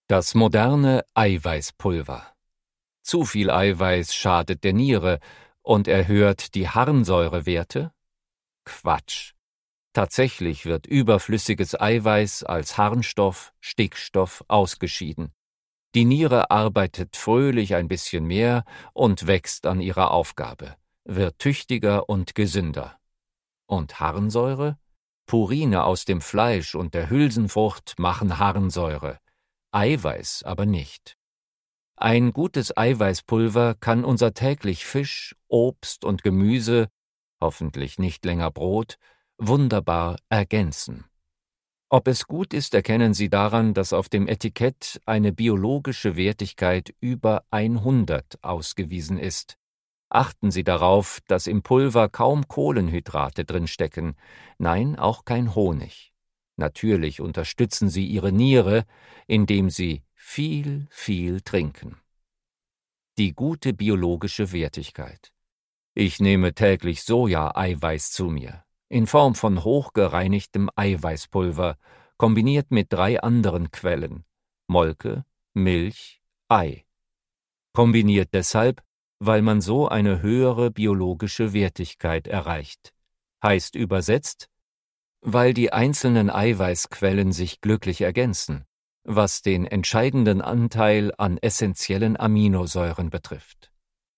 Das moderne Eiweißpulver. Zu viel Eiweiß schadet der Niere und erhöht die Harnsäurewerte? Quatsch. Tatsächlich wird überflüssiges Eiweiß als Harnstoff, Stickstoff ausgeschieden. Die Niere arbeitet fröhlich ein bisschen mehr und wächst an ihrer Aufgabe, wird tüchtiger und gesünder. Und Harnsäure? Purine aus dem Fleisch und der Hülsenfrucht machen Harnsäure, Eiweiß aber nicht. Ein gutes Eiweißpulver kann unser täglich Fisch, Obst und Gemüse, hoffentlich nicht länger Brot, wunderbar ergänzen. Ob es gut ist, erkennen Sie daran, dass auf dem Etikett eine biologische Wertigkeit über 100 ausgewiesen ist. Achten Sie darauf, dass im Pulver kaum Kohlenhydrate drinstecken, nein, auch kein Honig. Natürlich unterstützen Sie Ihre Niere, indem Sie viel trinken. Die gute biologische Wertigkeit. Ich nehme täglich Soja-Eiweiß zu mir, in Form von hochgereinigtem Eiweißpulver, kombiniert mit 3 anderen Quellen: Molke, Milch, Ei. Kombiniert deshalb, weil man so eine höhere biologische Wertigkeit erreicht. Heißt übersetzt, weil die einzelnen Eiweißquellen sich glücklich ergänzen, was den entscheidenden Anteil an essentiellen Aminosäuren betrifft.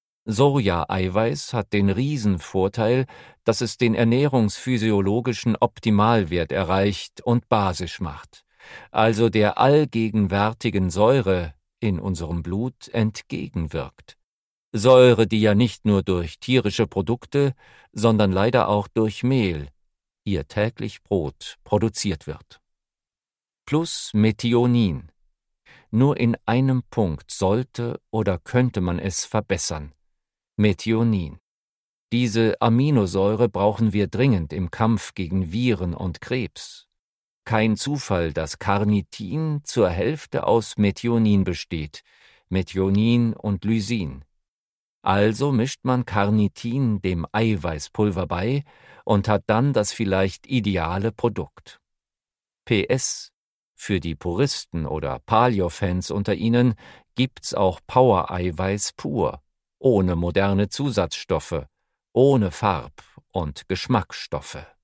Soja-Eiweiß hat den Riesenvorteil, dass es den ernährungsphysiologischen Optimalwert erreicht und basisch macht, also der allgegenwärtigen Säure in unserem Blut entgegenwirkt. Säure, die ja nicht nur durch tierische Produkte, sondern leider auch durch Mehl, ihr täglich Brot, produziert wird. Plus Methionin. Nur in einem Punkt sollte oder könnte man es verbessern. Methionin. Diese Aminosäure brauchen wir dringend im Kampf gegen Viren und Krebs. Kein Zufall, dass Carnitin zur Hälfte aus Methionin besteht, Methionin und Lysin. Also mischt man Carnitin dem Eiweißpulver bei und hat dann das vielleicht ideale Produkt. PS: Für die Puristen oder Paleo-Fans unter Ihnen gibt's auch Power-Eiweiß pur, ohne moderne Zusatzstoffe, ohne Farb- und Geschmacksstoffe.